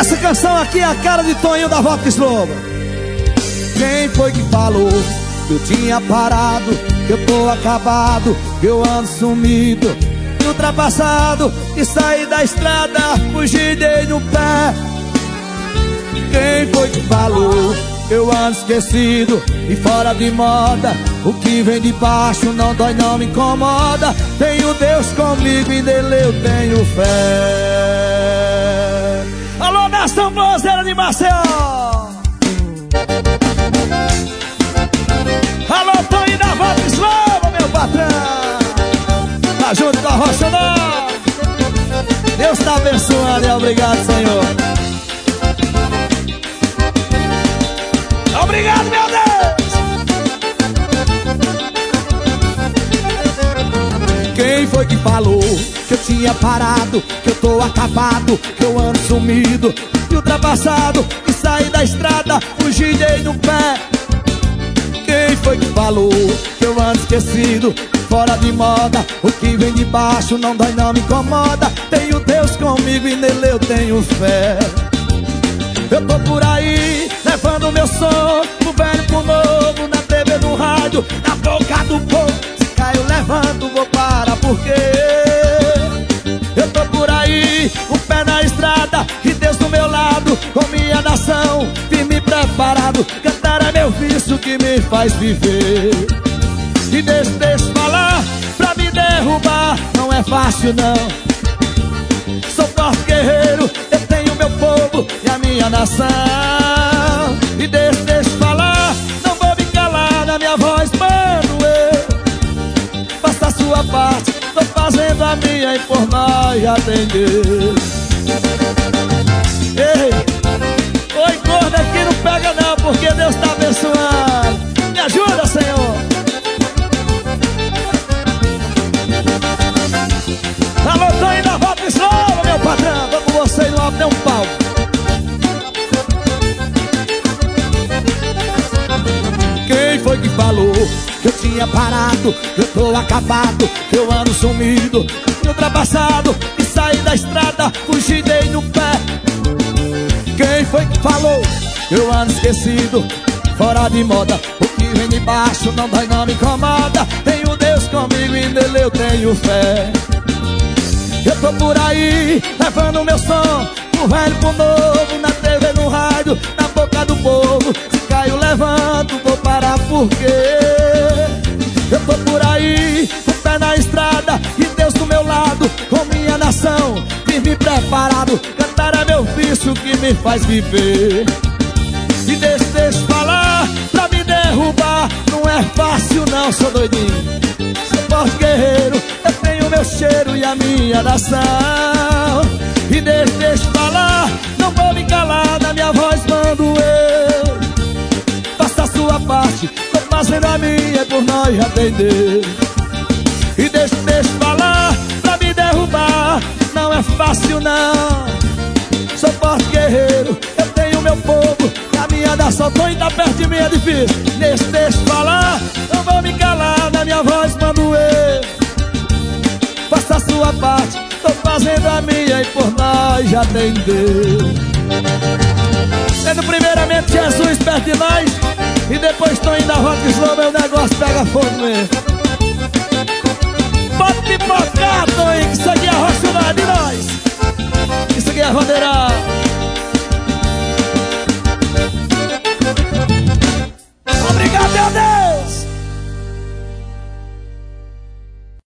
Essa canção aqui é a cara de Toninho da Vox Lobo. Quem foi que falou que eu tinha parado, que eu tô acabado, que eu ando sumido, ultrapassado, e saí da estrada, fugi, dei no pé? Quem foi que falou? Eu ando esquecido e fora de moda. O que vem de baixo não dói, não me incomoda. Tenho Deus comigo e nele eu tenho fé. Alô, nação bloseira de Maceió. Alô, Toninho da Vox Lobo, meu patrão. Tá junto com a Rocha Nova. Deus tá abençoando e obrigado, Senhor. Obrigado, meu Deus! Quem foi que falou que eu tinha parado, que eu tô acabado, que eu ando sumido e ultrapassado, e saí da estrada, fugi, dei no pé? Quem foi que falou que eu ando esquecido, fora de moda? O que vem de baixo não dói, não me incomoda. Tenho Deus comigo e nele eu tenho fé. Eu tô por aí, levando meu som, do velho pro novo, na TV, no rádio, na boca do povo. Se cai eu levanto, vou parar porque eu tô por aí, um pé na estrada e Deus do meu lado, com minha nação, firme e preparado. Cantar é meu vício que me faz viver. E deixa falar, pra me derrubar não é fácil não. Sou forte guerreiro, eu tenho meu povo e a minha nação. E deixa falar, não vou me calar, na minha voz mando eu. Faça a sua parte, tô fazendo a minha e por nós atender. Ei, oi gordo, aqui não pega não, porque Deus tá abençoando. Me ajuda, Senhor. Alô, Toninho da Vox Lobo, meu patrão. Tô com você e não abre nem um pau. Quem foi que falou que eu tinha parado, que eu tô acabado, que eu ando sumido e ultrapassado, e saí da estrada, fugi, dei no pé? Quem foi que falou que eu ando esquecido, fora de moda? O que vem de baixo não dói, não me incomoda. Tenho Deus comigo e nele eu tenho fé. Eu tô por aí, levando meu som, pro velho pro novo, na TV, no rádio, na boca do povo. Se caio, levanto, vou parar porque eu tô por aí, com o pé na estrada e Deus do meu lado, com minha nação, firme e preparado. Cantar é meu vício que me faz viver. E deixa falar, pra me derrubar não é fácil não, sou doidinho. Sou forte guerreiro, eu tenho meu cheiro e a minha nação. E deixa falar, não vou me calar, na minha voz mando eu. Faça a sua parte, tô fazendo a minha, é por nós atender. E deixa falar, pra me derrubar não é fácil não. Sou forte guerreiro, eu tenho meu povo e a minha nação. Toninho tá perto de mim, é difícil. Deixa falar, não vou me calar, na minha voz mando eu. Faça a sua parte, tô fazendo a minha e por nós já tem Deus. Sendo primeiramente Jesus perto de nós e depois Toninho da Vox Lobo, o negócio pega fogo mesmo. Pode pipocar, Toninho, que isso aqui é rocha de nós. Isso aqui é rodeirão.